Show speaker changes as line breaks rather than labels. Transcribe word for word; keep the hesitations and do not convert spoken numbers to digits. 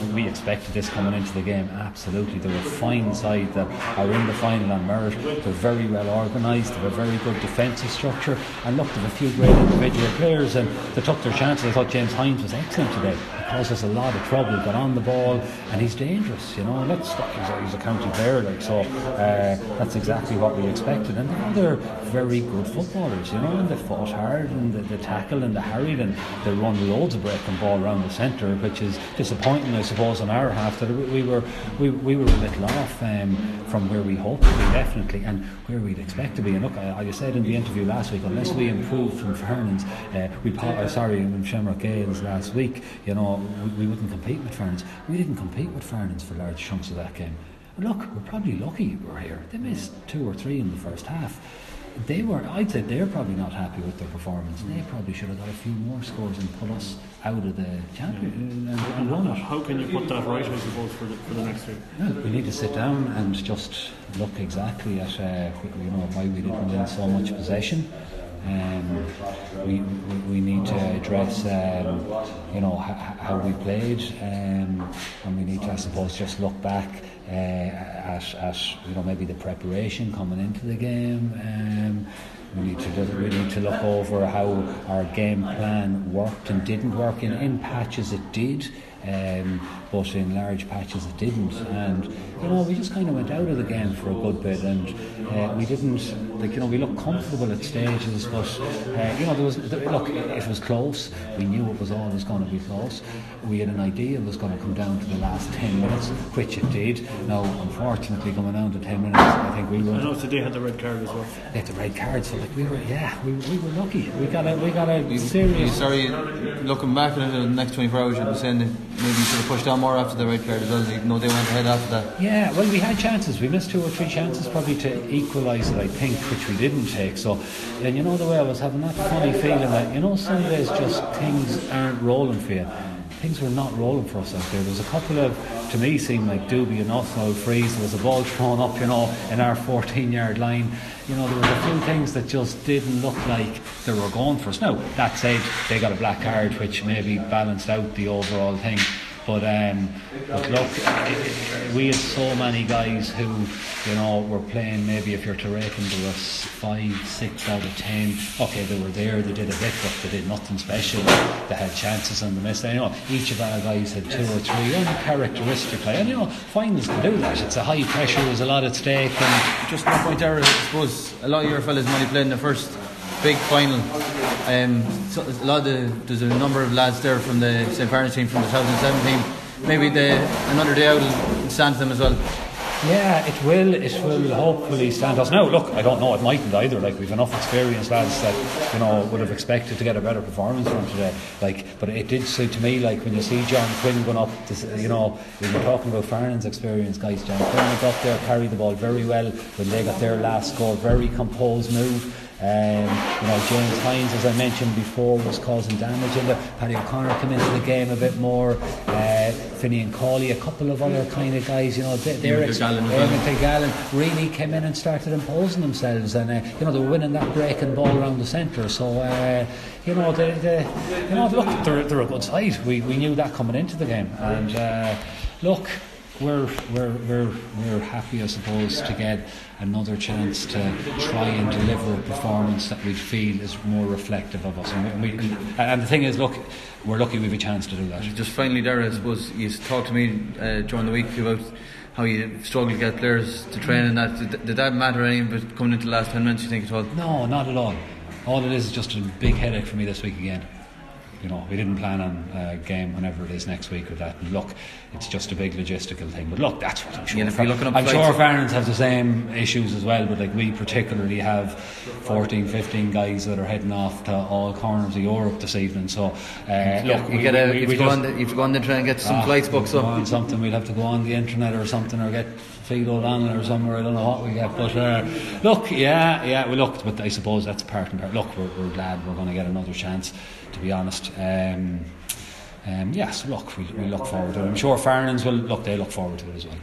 we expected this coming into the game, absolutely. They're a fine side that are in the final on merit. They're very well organised, they have a very good defensive structure, and look, they have a few great individual players, and they took their chances. I thought James Hines was excellent today. He caused us a lot of trouble, got on the ball, and he's dangerous, you know, and that's, he's, a, he's a county player, like, so uh, that's exactly what we expected. And they're very good footballers, you know, and they fought hard, and they, they tackle and they harried, and they run loads of breaking ball around the centre, which is disappointing, I suppose, on our half. That we were we, we were a little off um, from where we hoped to be, definitely, and where we'd expect to be. And look, I, I said in the interview last week, unless we improved from Fernands, uh, we uh, sorry, from Shamrock Gales last week, you know, we, we wouldn't compete with Fernands. We didn't compete with Fernands for large chunks of that game. And look, we're probably lucky we're here. They missed two or three in the first half. They were, I'd say they're probably not happy with their performance. They probably should have got a few more scores and put us out of the champion and, and run it.
How can you put that right, I suppose, for the, for the next week?
Well, we need to sit down and just look exactly at uh, you know, why we didn't win so much possession. Um, we, we we need to address um, you know h- how we played, um, and we need to, I suppose, just look back uh, at, at you know maybe the preparation coming into the game. Um, we need to we need to look over how our game plan worked and didn't work. In, in patches it did, um, but in large patches it didn't, and you know we just kind of went out of the game for a good bit, and uh, we didn't, like, you know we looked comfortable at stages, but uh, you know there was look, it was close. We knew it was always going to be close. We had an idea it was going to come down to the last ten minutes, which it did. Now, unfortunately, coming down to ten minutes, I think we were.
I know today had the red card as well.
They had the red card, so like we were, yeah, we, we were lucky. We got a we got a serious.
Sorry, looking back at it in the next twenty-four hours, you'd be saying that maybe you should have pushed on more after the red card as well, even though they went ahead after that.
Yeah, well, we had chances. We missed two or three chances probably to equalise it, I think, which we didn't take. So, and you know the way I was having that funny feeling that, you know, some days just things aren't rolling for you. Things were not rolling for us out there. There was a couple of, to me, seemed like Doobie and Oswald Freeze. There was a ball thrown up, you know, in our fourteen yard line. You know, there was a few things that just didn't look like they were going for us. Now, that said, they got a black card, which maybe balanced out the overall thing. But, um, but look, it, it, we had so many guys who, you know, were playing, maybe if you're to rate them, there was five, six out of ten. Okay, they were there, they did a bit, but they did nothing special. They had chances and they missed. You know, each of our guys had two or three uncharacteristically. And, you know, finals can do that. It's a high pressure, there's a lot at stake. And
just one point there, I suppose a lot of your fellas only played in the first big final. Um, so a lot of the, there's a number of lads there from the Saint Bernard's team from the two thousand seven team. Maybe the, another day out will stand to them as well.
Yeah, it will. It will hopefully stand us. Now, look, I don't know. It mightn't either. Like, we've enough experienced lads that, you know, would have expected to get a better performance from today. Like, but it did say to me, like, when you see John Quinn going up, this, you know, we were talking about Farnan's experience, guys. John Quinn went up there, carried the ball very well when they got their last score. Very composed move. Um, you know, James Hines, as I mentioned before, was causing damage in there. Paddy O'Connor came into the game a bit more. Uh, Finian Cawley, a couple of other kind of guys, you know, they're ex- Gallen really came in and started imposing themselves, and uh, you know, they were winning that breaking ball around the centre. So uh, you know, they, they, you know, look, they're, they're a good side. We we knew that coming into the game, and uh, look. We're, we're we're we're happy, I suppose, to get another chance to try and deliver a performance that we feel is more reflective of us. And, we, we, and the thing is, look, we're lucky we have a chance to do that.
Just finally, there, I suppose you talked to me uh, during the week about how you struggle to get players to train, and that did, did that matter any of it coming into the last ten minutes? You think at all?
No, not at all. All it is is just a big headache for me this week again. You know, we didn't plan on a game whenever it is next week with that. And look, it's just a big logistical thing. But look, that's what I'm sure.
Yeah,
Far- I'm sure Farnans have the same issues as well. But like, we particularly have fourteen, fifteen guys that are heading off to all corners of Europe this evening. So uh,
look,
we,
you get a,
we, we,
you
we
have to go
just,
on the, you have to go on the train and get some
ah,
flights booked up.
On something, we'll have to go on the internet or something, or get Fido O'Donnell or somewhere. I don't know what we get. But uh, look, yeah, yeah, we looked. But I suppose that's part and part. Look, we're, we're glad we're going to get another chance, to be honest. Um, Um, yes, look, we, we look forward to it. I'm sure Farnans will look. They look forward to it as well.